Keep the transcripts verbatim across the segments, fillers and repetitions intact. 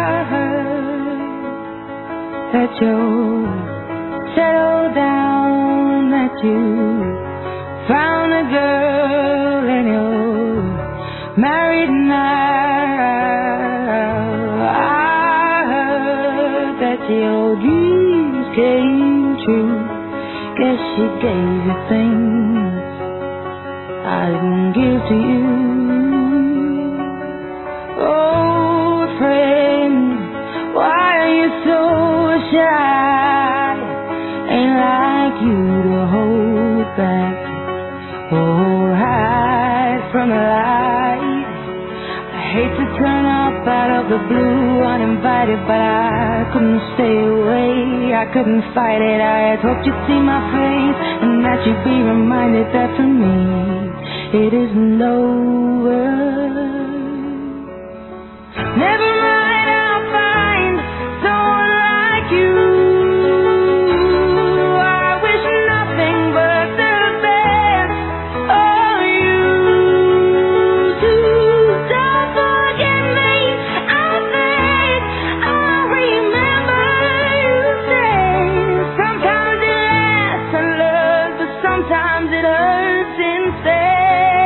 heard that you settled down, that you found a girl and you're married now. I heard that your dreams came true. Guess she gave you things I didn't give to you. Old friend, why are you so shy? Ain't like you to hold back or hide from the light. I hate to turn up out of the blue uninvited, but I couldn't stay away, I couldn't fight it. I had hoped you'd see my face and that you'd be reminded that for me it isn't over. Never mind, I'll find someone like you. I wish nothing but the best for you too. Don't forget me, I think I'll remember you say sometimes it lasts and loves, but sometimes it hurts instead.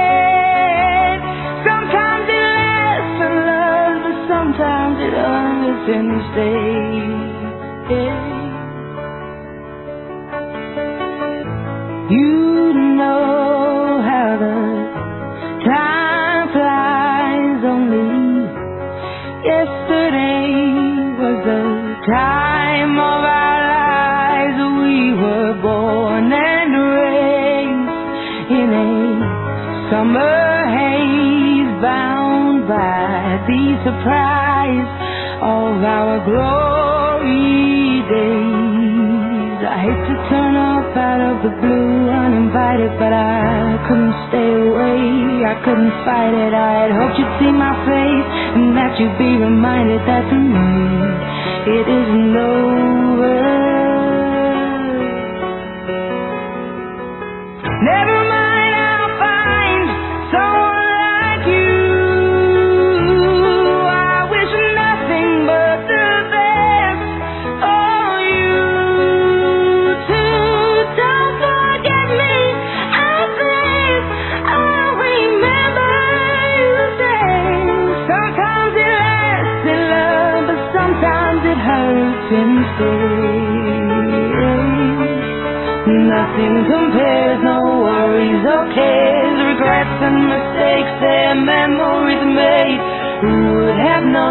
Sometimes it hurts instead. You know how the time flies. Only yesterday was the time of our lives. We were born and raised in a summer haze, bound by the surprise of our glory days. I hate to turn up out of the blue uninvited, but I couldn't stay away, I couldn't fight it. I had hoped you'd see my face and that you'd be reminded that for me it isn't over. Never mind, I'll find someone like you. Nothing compares, no worries or cares, regrets and mistakes, their memories made. Who would have known?